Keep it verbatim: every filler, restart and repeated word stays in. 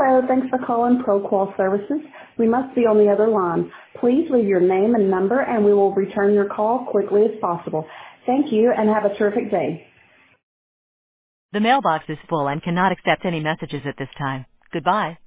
Hello, thanks for calling ProQual Services. We must be on the other line. Please leave your name and number and we will return your call quickly as possible. Thank you and have a terrific day. The mailbox is full and cannot accept any messages at this time. Goodbye.